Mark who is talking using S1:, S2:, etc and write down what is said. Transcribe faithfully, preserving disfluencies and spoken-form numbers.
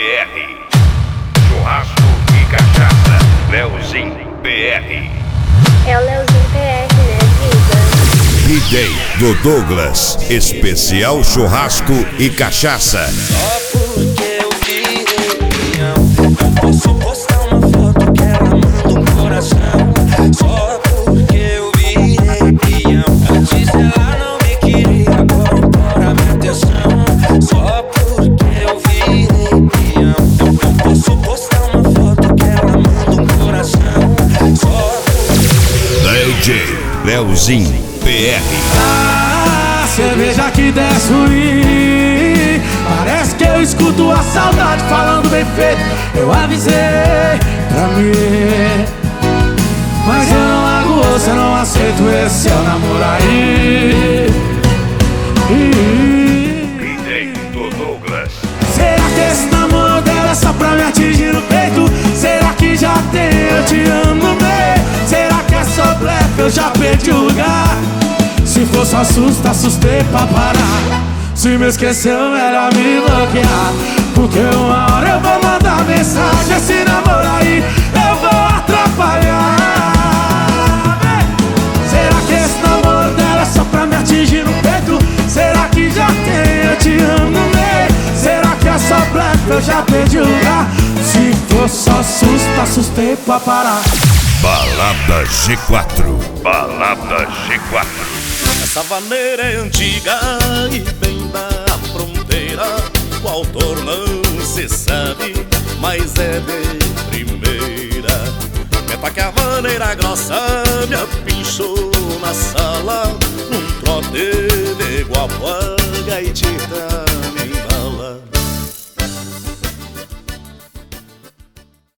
S1: R. Churrasco e cachaça, Leozinho P R.
S2: É o Leozinho P R, né, vida?
S3: D-Day do Douglas, especial churrasco e cachaça.
S4: Só porque eu virei não posso postar uma foto que ela manda um coração. Só porque eu virei peão. Antes ela não me queria, agora implora minha atenção. Só porque eu virei peão. Não posso postar uma foto que ela manda um coração. Só
S3: D J Leozinho P R.
S5: Ah, cerveja que desce ruim. Parece que eu escuto a saudade falando bem feito. Eu avisei pra mim, mas eu não largo você, não aceito esse seu namoro aí.
S1: D-Day do Douglas.
S5: Será que esse namoro dela é só pra me atingir no peito? Será que já tem eu te amo no meio? Será que é só blefe, eu já perdi o lugar? Se for só susto, assustei pra parar. Se me esqueceu, melhor me bloquear, porque uma hora eu vou mandar mensagem. Esse namoro aí eu vou atrapalhar. Será que esse namoro dela é só pra me atingir no peito? Será que já tem eu te amo no meio? Será que é só blefe, eu já perdi o lugar? Se for só susto, assustei pra parar.
S3: Balada G quatro.
S1: Balada G quatro.
S4: essa vaneira é antiga e vem da fronteira. O autor não se sabe, mas é de primeira. Meta que a vaneira grossa me apinchou na sala, num trote de guapuanga e tita me